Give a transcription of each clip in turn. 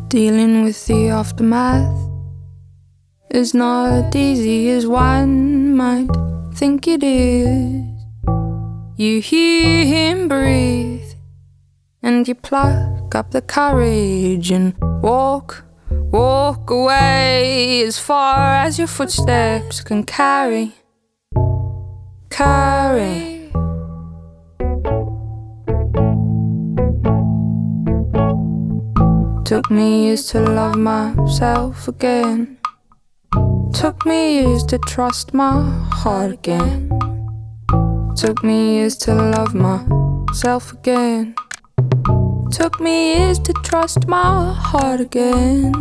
Dealing with the aftermath is not easy as one might think it is. You hear him breathe and you pluck up the courage and walk away as far as your footsteps can carry. Took me years to love myself again. Took me years to trust my heart again. Took me years to love myself again. Took me years to trust my heart again.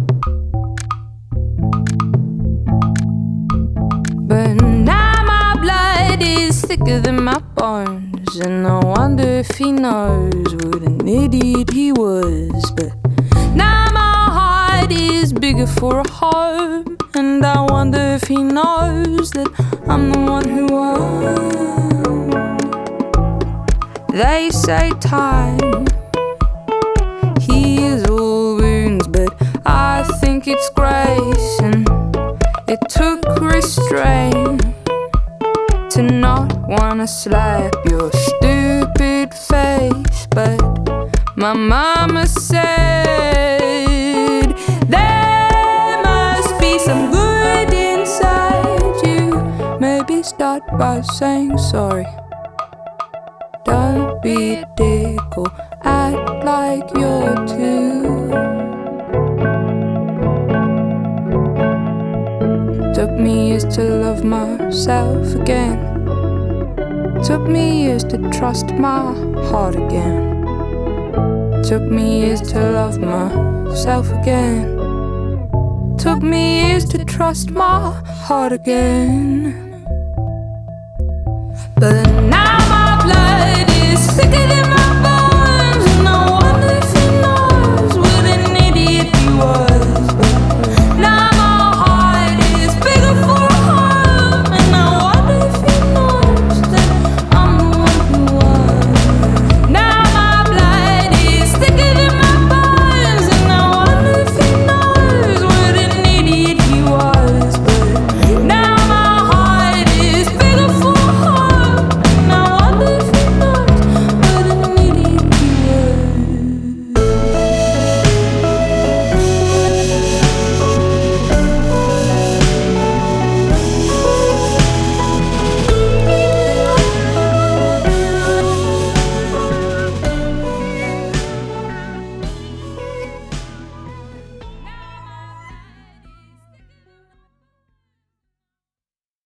But now my blood is thicker than my bones, and I wonder if he knows what an idiot he was. But now my heart is bigger for a home, and I wonder if he knows that I'm the one who won. They say time heals all wounds, but I think it's grace, and it took restraint to not wanna slap your stupid face. But my mama said there must be some good inside you. Maybe start by saying sorry. Don't be a dick or act like you're two. Took me years to love myself again. Took me years to trust my heart again. Took me years to love myself again. Took me years to trust my heart again. But now my blood is thicker